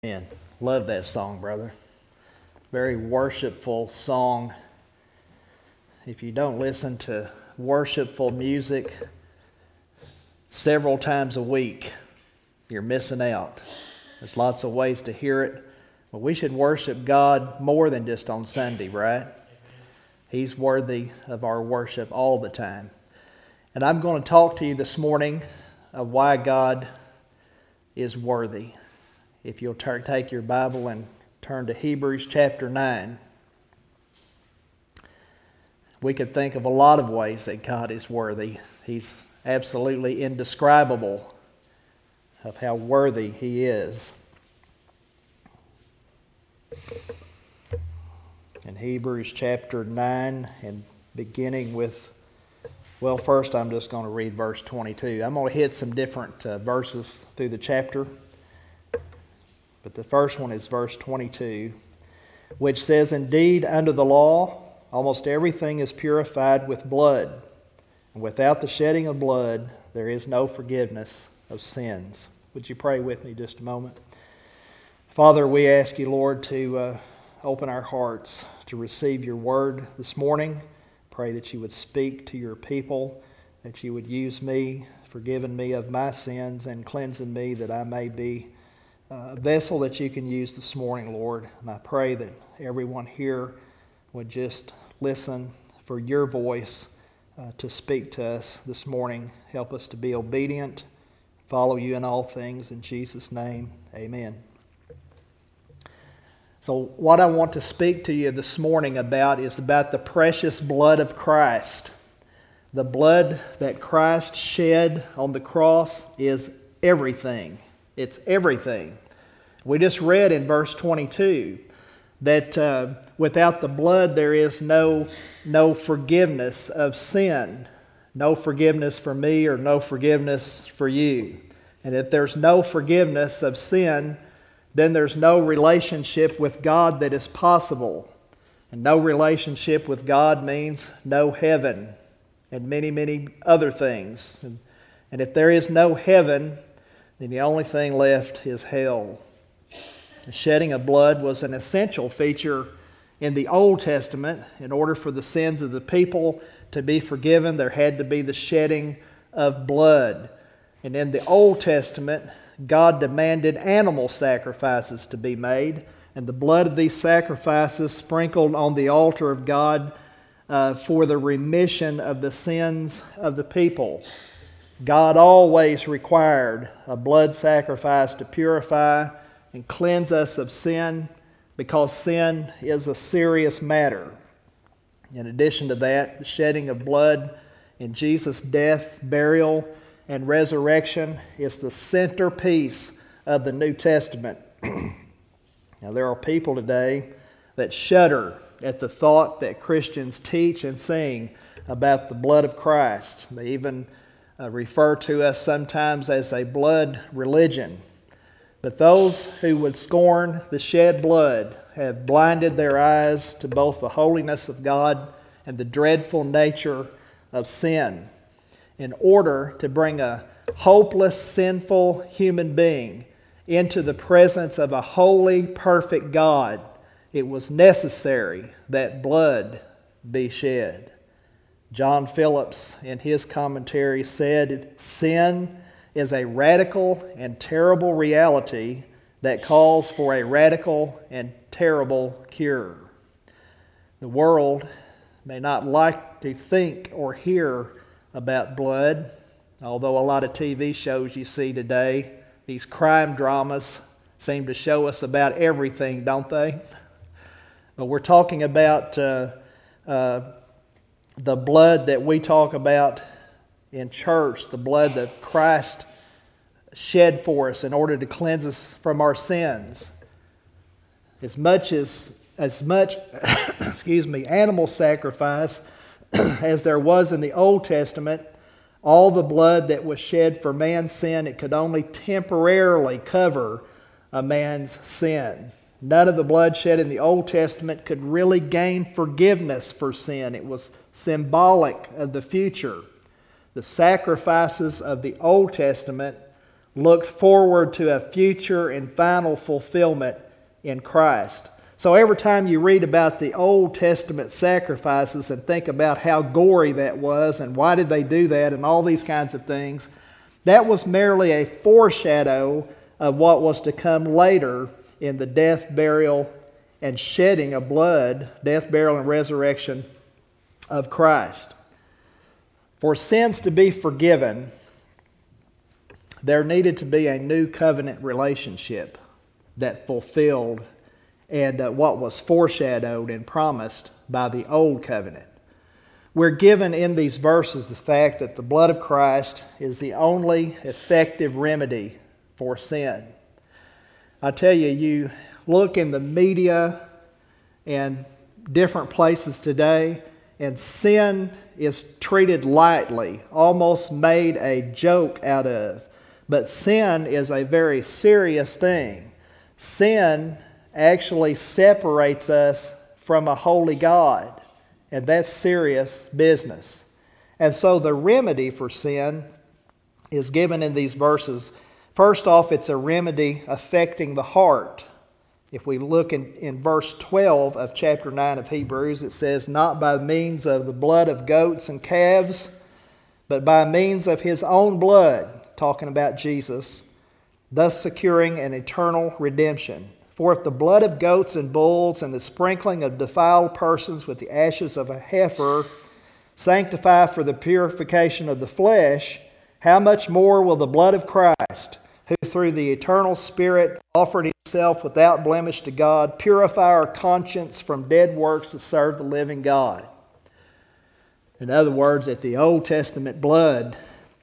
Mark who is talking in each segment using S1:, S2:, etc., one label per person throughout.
S1: Man, love that song, brother. Very worshipful song. If you don't listen to worshipful music several times a week, you're missing out. There's lots of ways to hear it, but we should worship God more than just on Sunday, right? He's worthy of our worship all the time. And I'm going to talk to you this morning of why God is worthy. If you'll take your Bible and turn to Hebrews chapter 9. We could think of a lot of ways that God is worthy. He's absolutely indescribable of how worthy He is. In Hebrews chapter 9, and beginning with, first I'm just going to read verse 22. I'm going to hit some different verses through the chapter. But the first one is verse 22, which says, "Indeed, under the law, almost everything is purified with blood. And without the shedding of blood, there is no forgiveness of sins." Would you pray with me just a moment? Father, we ask you, Lord, to open our hearts to receive your word this morning. Pray that you would speak to your people, that you would use me, forgiving me of my sins and cleansing me, that I may be a vessel that you can use this morning, Lord. And I pray that everyone here would just listen for your voice to speak to us this morning. Help us to be obedient, follow you in all things. In Jesus' name, amen. So what I want to speak to you this morning about is about the precious blood of Christ. The blood that Christ shed on the cross is everything. It's everything. We just read in verse 22 that without the blood there is no forgiveness of sin. No forgiveness for me or no forgiveness for you. And if there's no forgiveness of sin, then there's no relationship with God that is possible. And no relationship with God means no heaven and many, many other things. And if there is no heaven, then the only thing left is hell. The shedding of blood was an essential feature in the Old Testament. In order for the sins of the people to be forgiven, there had to be the shedding of blood. And in the Old Testament, God demanded animal sacrifices to be made, and the blood of these sacrifices sprinkled on the altar of God for the remission of the sins of the people. God always required a blood sacrifice to purify and cleanse us of sin, because sin is a serious matter. In addition to that, the shedding of blood in Jesus' death, burial, and resurrection is the centerpiece of the New Testament. Now, there are people today that shudder at the thought that Christians teach and sing about the blood of Christ. They even refer to us sometimes as a blood religion. But those who would scorn the shed blood have blinded their eyes to both the holiness of God and the dreadful nature of sin. In order to bring a hopeless, sinful human being into the presence of a holy, perfect God, it was necessary that blood be shed. John Phillips, in his commentary, said, "Sin is a radical and terrible reality that calls for a radical and terrible cure." The world may not like to think or hear about blood, although a lot of TV shows you see today, these crime dramas seem to show us about everything, don't they? But we're talking about the blood that we talk about in church, the blood that Christ shed for us in order to cleanse us from our sins. As much animal sacrifice as there was in the Old Testament, all the blood that was shed for man's sin, it could only temporarily cover a man's sin. None of the blood shed in the Old Testament could really gain forgiveness for sin. It was symbolic of the future. The sacrifices of the Old Testament looked forward to a future and final fulfillment in Christ. So every time you read about the Old Testament sacrifices and think about how gory that was and why did they do that and all these kinds of things, that was merely a foreshadow of what was to come later in the death, burial, and shedding of blood, death, burial, and resurrection of Christ. For sins to be forgiven, there needed to be a new covenant relationship that fulfilled and what was foreshadowed and promised by the old covenant. We're given in these verses the fact that the blood of Christ is the only effective remedy for sin. I tell you, you look in the media and different places today, and sin is treated lightly, almost made a joke out of. But sin is a very serious thing. Sin actually separates us from a holy God, and that's serious business. And so the remedy for sin is given in these verses. First off, it's a remedy affecting the heart. If we look in verse 12 of chapter 9 of Hebrews, it says, "Not by means of the blood of goats and calves, but by means of his own blood," talking about Jesus, "thus securing an eternal redemption. For if the blood of goats and bulls and the sprinkling of defiled persons with the ashes of a heifer sanctify for the purification of the flesh, how much more will the blood of Christ, who through the eternal Spirit offered himself without blemish to God, purify our conscience from dead works to serve the living God?" In other words, that the Old Testament blood,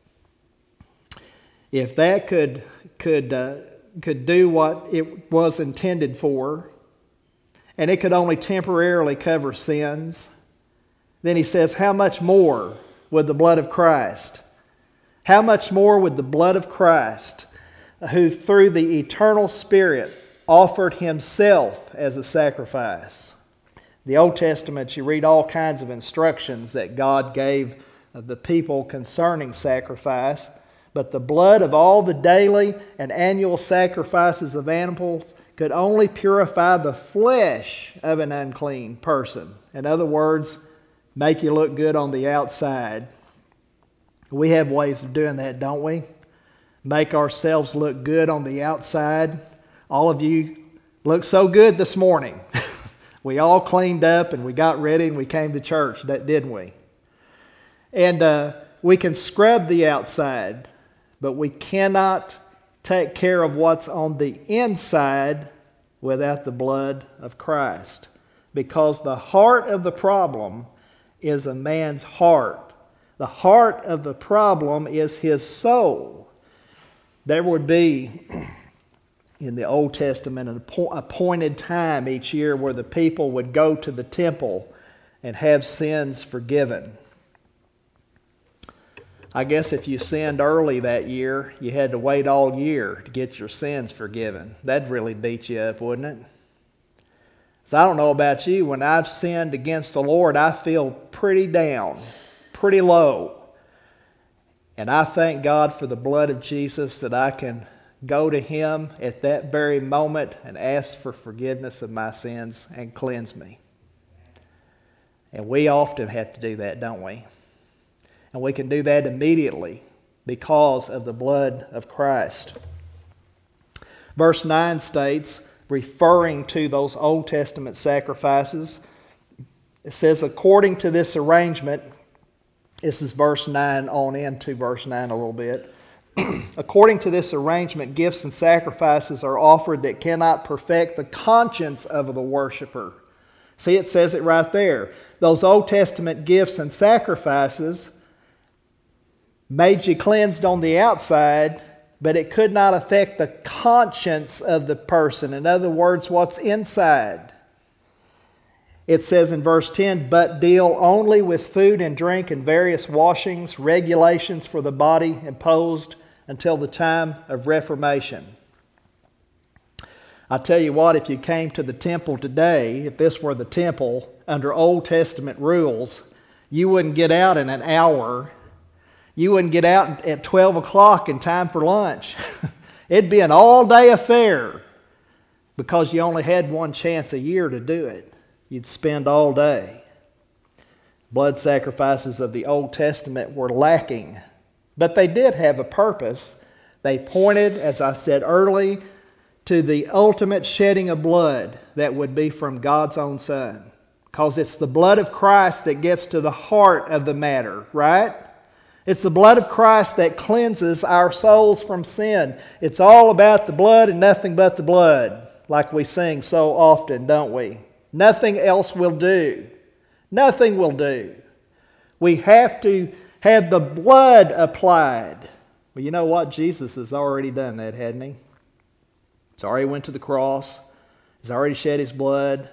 S1: if that could do what it was intended for, and it could only temporarily cover sins, then he says, how much more would the blood of Christ? How much more would the blood of Christ, who through the eternal Spirit offered himself as a sacrifice? The Old Testament, you read all kinds of instructions that God gave the people concerning sacrifice. But the blood of all the daily and annual sacrifices of animals could only purify the flesh of an unclean person. In other words, make you look good on the outside. We have ways of doing that, don't we? Make ourselves look good on the outside. All of you look so good this morning. We all cleaned up and we got ready and we came to church, didn't we? And we can scrub the outside, but we cannot take care of what's on the inside without the blood of Christ. Because the heart of the problem is a man's heart. The heart of the problem is his soul. There would be, in the Old Testament, an appointed time each year where the people would go to the temple and have sins forgiven. I guess if you sinned early that year, you had to wait all year to get your sins forgiven. That'd really beat you up, wouldn't it? So I don't know about you, when I've sinned against the Lord, I feel pretty down, pretty low. And I thank God for the blood of Jesus that I can go to Him at that very moment and ask for forgiveness of my sins and cleanse me. And we often have to do that, don't we? And we can do that immediately because of the blood of Christ. Verse 9 states, referring to those Old Testament sacrifices, it says, according to this arrangement, this is verse 9 on into verse 9 a little bit. According to this arrangement, gifts and sacrifices are offered that cannot perfect the conscience of the worshiper. See, it says it right there. Those Old Testament gifts and sacrifices made you cleansed on the outside, but it could not affect the conscience of the person. In other words, what's inside. It says in verse 10, but deal only with food and drink and various washings, regulations for the body imposed until the time of Reformation. I tell you what, if you came to the temple today, if this were the temple under Old Testament rules, you wouldn't get out in an hour. You wouldn't get out at 12 o'clock in time for lunch. It'd be an all-day affair because you only had one chance a year to do it. You'd spend all day. Blood sacrifices of the Old Testament were lacking, but they did have a purpose. They pointed, as I said early, to the ultimate shedding of blood that would be from God's own Son. Because it's the blood of Christ that gets to the heart of the matter, right? It's the blood of Christ that cleanses our souls from sin. It's all about the blood and nothing but the blood, like we sing so often, don't we? Nothing else will do. Nothing will do. We have to have the blood applied. Well, you know what? Jesus has already done that, hadn't he? He's already went to the cross. He's already shed his blood.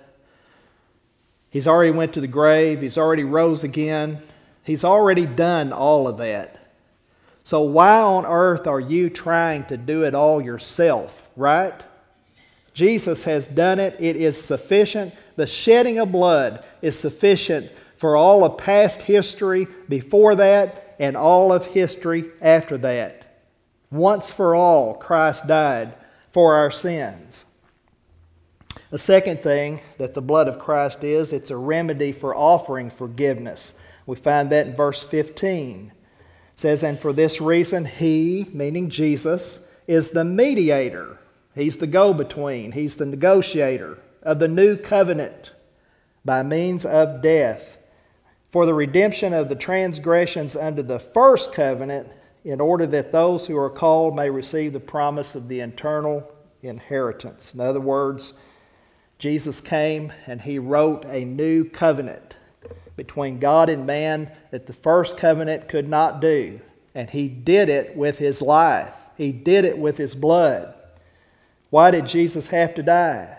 S1: He's already went to the grave. He's already rose again. He's already done all of that. So why on earth are you trying to do it all yourself, right? Jesus has done it. It is sufficient. The shedding of blood is sufficient for all of past history before that and all of history after that. Once for all, Christ died for our sins. The second thing that the blood of Christ is, it's a remedy for offering forgiveness. We find that in verse 15. It says, and for this reason, he, meaning Jesus, is the mediator. He's the go-between. He's the negotiator of the new covenant by means of death for the redemption of the transgressions under the first covenant, in order that those who are called may receive the promise of the eternal inheritance. In other words, Jesus came and he wrote a new covenant between God and man that the first covenant could not do. And he did it with his life. He did it with his blood. Why did Jesus have to die?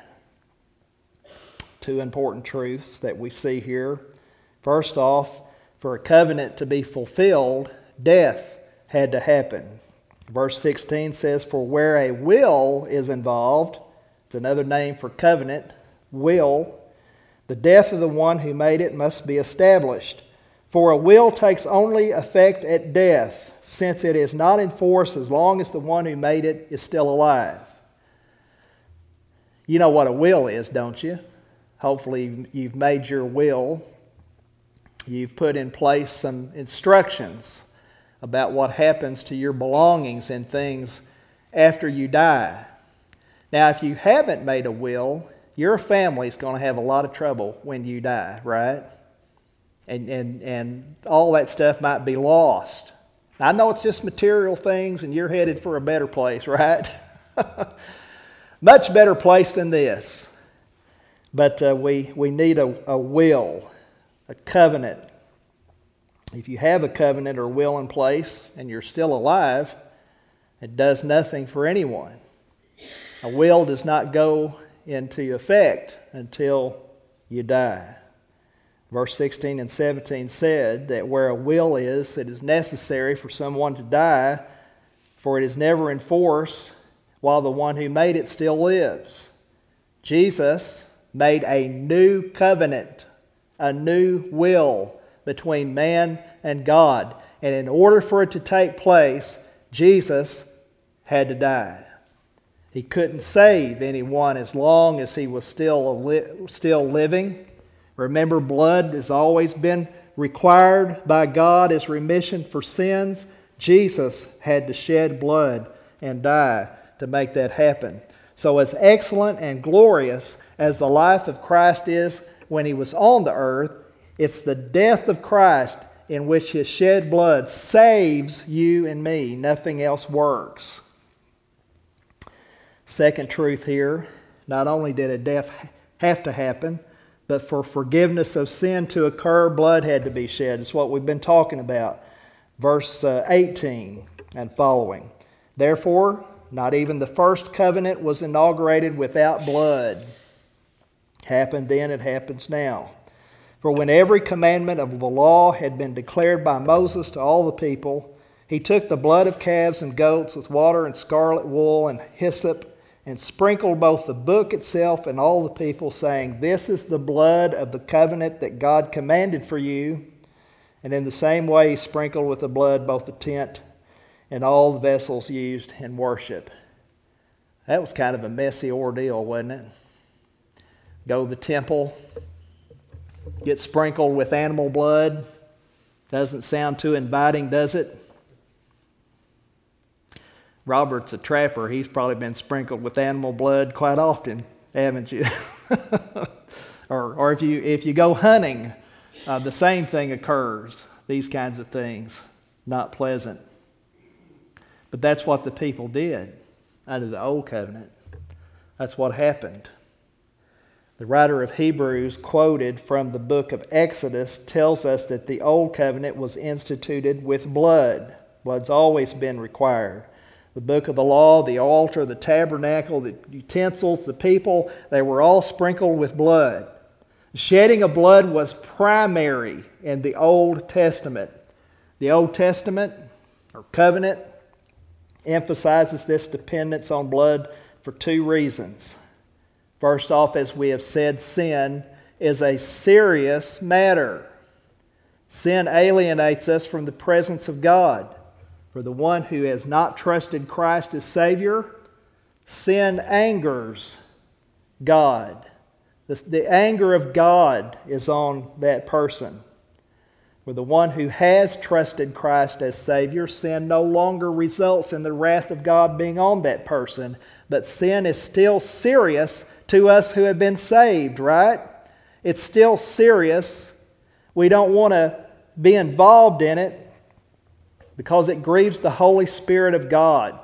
S1: Two important truths that we see here. First off, for a covenant to be fulfilled, death had to happen. Verse 16 says, for where a will is involved, it's another name for covenant, will, the death of the one who made it must be established. For a will takes only effect at death, since it is not in force as long as the one who made it is still alive. You know what a will is, don't you? Hopefully you've made your will. You've put in place some instructions about what happens to your belongings and things after you die. Now, if you haven't made a will, your family's going to have a lot of trouble when you die, right? And all that stuff might be lost. I know it's just material things and you're headed for a better place, right? Much better place than this. But we need a will, a covenant. If you have a covenant or will in place and you're still alive, it does nothing for anyone. A will does not go into effect until you die. Verse 16 and 17 said that where a will is, it is necessary for someone to die, for it is never in force while the one who made it still lives. Jesus made a new covenant, a new will between man and God. And in order for it to take place, Jesus had to die. He couldn't save anyone as long as he was still living. Remember, blood has always been required by God as remission for sins. Jesus had to shed blood and die to make that happen. So as excellent and glorious as the life of Christ is when he was on the earth, it's the death of Christ in which his shed blood saves you and me. Nothing else works. Second truth here, not only did a death have to happen, but for forgiveness of sin to occur, blood had to be shed. It's what we've been talking about. Verse 18 and following. Therefore, not even the first covenant was inaugurated without blood. Happened then, it happens now. For when every commandment of the law had been declared by Moses to all the people, he took the blood of calves and goats with water and scarlet wool and hyssop, and sprinkled both the book itself and all the people, saying, this is the blood of the covenant that God commanded for you. And in the same way, he sprinkled with the blood both the tent and all the vessels used in worship. That was kind of a messy ordeal, wasn't it? Go to the temple, get sprinkled with animal blood. Doesn't sound too inviting, does it? Robert's a trapper. He's probably been sprinkled with animal blood quite often, haven't you? or if you go hunting, the same thing occurs. These kinds of things, not pleasant. But that's what the people did under the Old Covenant. That's what happened. The writer of Hebrews, quoted from the book of Exodus, tells us that the Old Covenant was instituted with blood. Blood's always been required. The book of the law, the altar, the tabernacle, the utensils, the people, they were all sprinkled with blood. The shedding of blood was primary in the Old Testament. The Old Testament, or covenant, emphasizes this dependence on blood for two reasons. First off, as we have said, sin is a serious matter. Sin alienates us from the presence of God. For the one who has not trusted Christ as Savior, sin angers God. The anger of God is on that person. For the one who has trusted Christ as Savior, sin no longer results in the wrath of God being on that person. But sin is still serious to us who have been saved, right? It's still serious. We don't want to be involved in it because it grieves the Holy Spirit of God.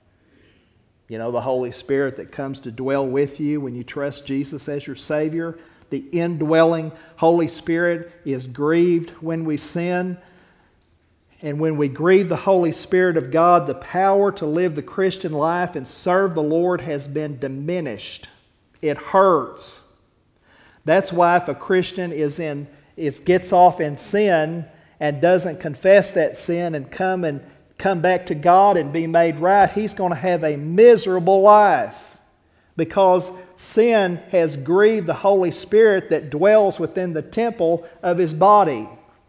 S1: You know, the Holy Spirit that comes to dwell with you when you trust Jesus as your Savior. The indwelling Holy Spirit is grieved when we sin. And when we grieve the Holy Spirit of God, the power to live the Christian life and serve the Lord has been diminished. It hurts. That's why if a Christian gets off in sin and doesn't confess that sin and come back to God and be made right, he's going to have a miserable life. Because sin has grieved the Holy Spirit that dwells within the temple of His body.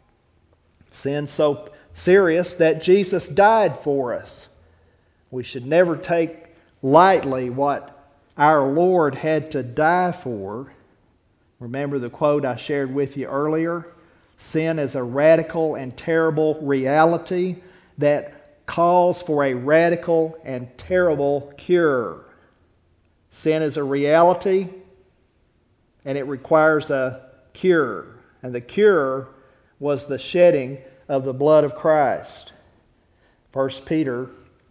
S1: Sin so serious that Jesus died for us. We should never take lightly what our Lord had to die for. Remember the quote I shared with you earlier? Sin is a radical and terrible reality that calls for a radical and terrible cure. Sin is a reality, and it requires a cure. And the cure was the shedding of the blood of Christ. 1 Peter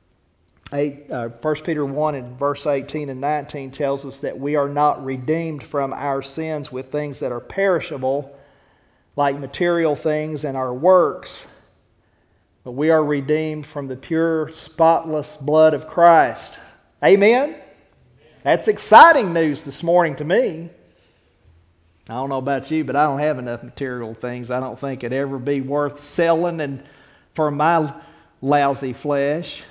S1: 1 and verse 18 and 19 tells us that we are not redeemed from our sins with things that are perishable, like material things and our works, but we are redeemed from the pure, spotless blood of Christ. Amen? That's exciting news this morning to me. I don't know about you, but I don't have enough material things. I don't think it'd ever be worth selling and for my lousy flesh.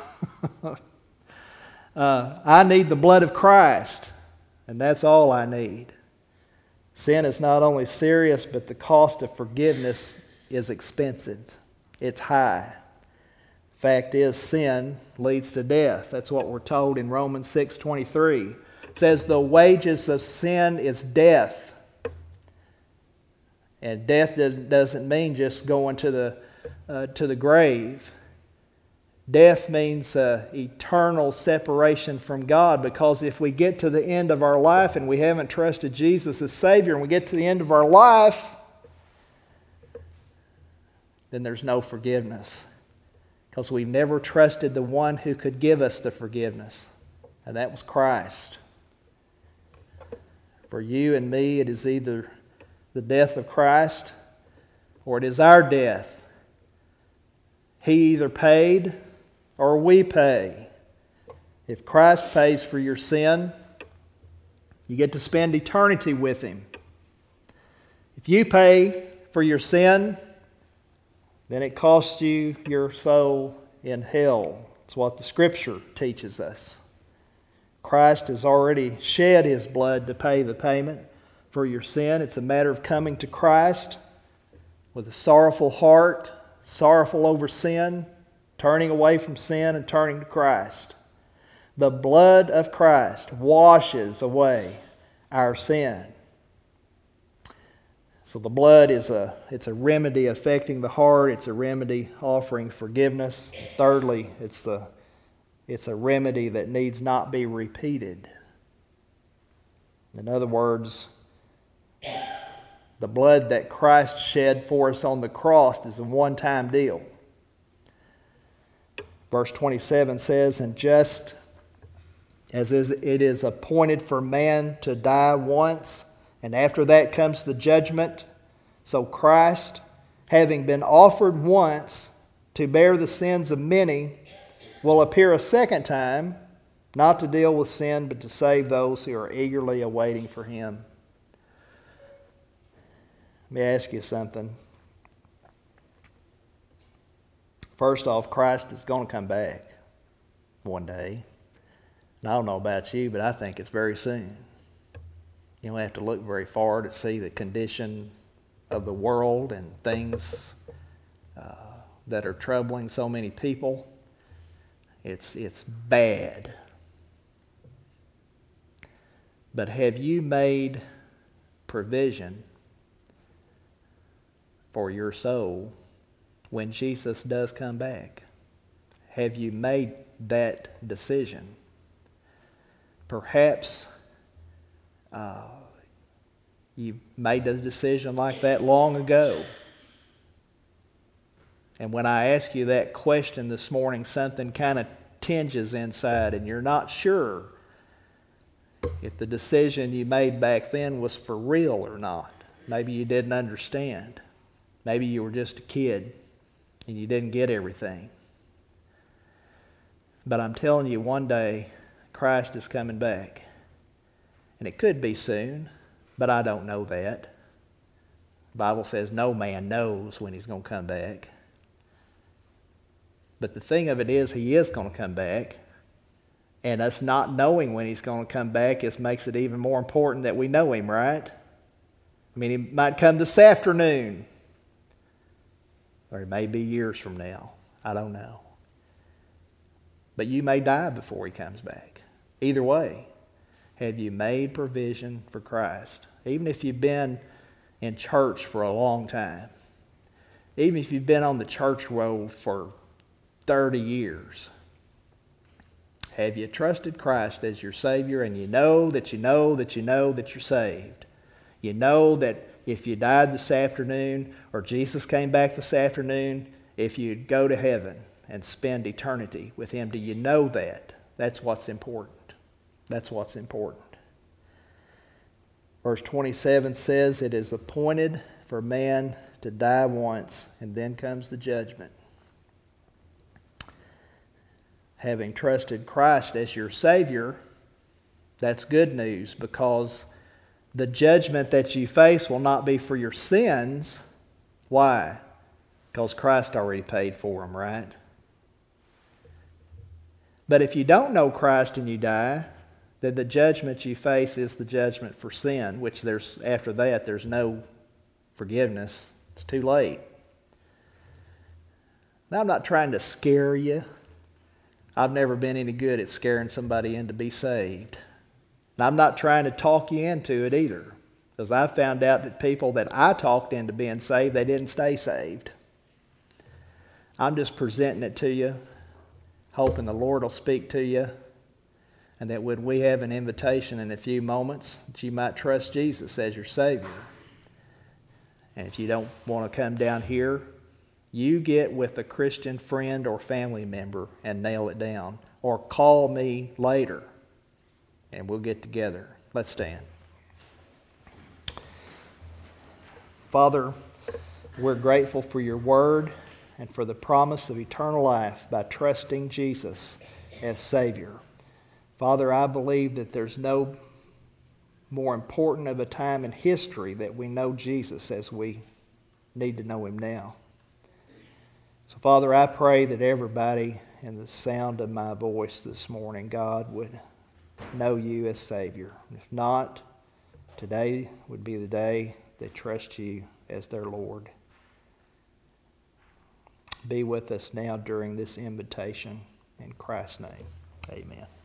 S1: I need the blood of Christ, and that's all I need. Sin is not only serious, but the cost of forgiveness is expensive. It's high. Fact is, sin leads to death. That's what we're told in Romans 6:23. It says the wages of sin is death. And death doesn't mean just going to the grave. Death means eternal separation from God, because if we get to the end of our life and we haven't trusted Jesus as Savior, and we get to the end of our life, then there's no forgiveness. Because we've never trusted the one who could give us the forgiveness. And that was Christ. For you and me, it is either the death of Christ or it is our death. He either paid or we pay. If Christ pays for your sin, you get to spend eternity with Him. If you pay for your sin, then it costs you your soul in hell. It's what the Scripture teaches us. Christ has already shed His blood to pay the payment for your sin. It's a matter of coming to Christ, with a sorrowful heart, sorrowful over sin, turning away from sin and turning to Christ. The blood of Christ washes away our sin. So the blood it's a remedy affecting the heart. It's a remedy offering forgiveness. Thirdly, it's a remedy that needs not be repeated. In other words, the blood that Christ shed for us on the cross is a one-time deal. Verse 27 says, "And just as it is appointed for man to die once, and after that comes the judgment, so Christ, having been offered once to bear the sins of many, will appear a second time, not to deal with sin, but to save those who are eagerly awaiting for Him." Let me ask you something. First off, Christ is going to come back one day. And I don't know about you, but I think it's very soon. You don't have to look very far to see the condition of the world and things that are troubling so many people. It's bad. But have you made provision for your soul when Jesus does come back? Have you made that decision? Perhaps you made a decision like that long ago. And when I ask you that question this morning, something kind of tinges inside and you're not sure if the decision you made back then was for real or not. Maybe you didn't understand. Maybe you were just a kid and you didn't get everything. But I'm telling you, one day Christ is coming back. And it could be soon, but I don't know that. The Bible says no man knows when He's going to come back. But the thing of it is, He is going to come back. And us not knowing when He's going to come back makes it even more important that we know Him, right? I mean, He might come this afternoon. Or it may be years from now. I don't know. But you may die before He comes back. Either way, have you made provision for Christ? Even if you've been in church for a long time. Even if you've been on the church roll for 30 years. Have you trusted Christ as your Savior, and you know that you're saved? You know that if you died this afternoon or Jesus came back this afternoon, if you'd go to heaven and spend eternity with Him, do you know that? That's what's important. That's what's important. Verse 27 says, "It is appointed for man to die once, and then comes the judgment." Having trusted Christ as your Savior, that's good news, because the judgment that you face will not be for your sins. Why? Because Christ already paid for them, right? But if you don't know Christ and you die, then the judgment you face is the judgment for sin, which after that there's no forgiveness. It's too late. Now, I'm not trying to scare you. I've never been any good at scaring somebody in to be saved. And I'm not trying to talk you into it either, because I found out that people that I talked into being saved, they didn't stay saved. I'm just presenting it to you, hoping the Lord will speak to you, and that when we have an invitation in a few moments, that you might trust Jesus as your Savior. And if you don't want to come down here, you get with a Christian friend or family member and nail it down. Or call me later, and we'll get together. Let's stand. Father, we're grateful for your word and for the promise of eternal life by trusting Jesus as Savior. Father, I believe that there's no more important of a time in history that we know Jesus as we need to know him now. So, Father, I pray that everybody in the sound of my voice this morning, God, would know you as Savior. If not, today would be the day they trust you as their Lord. be with us now during this invitation. In Christ's name, amen.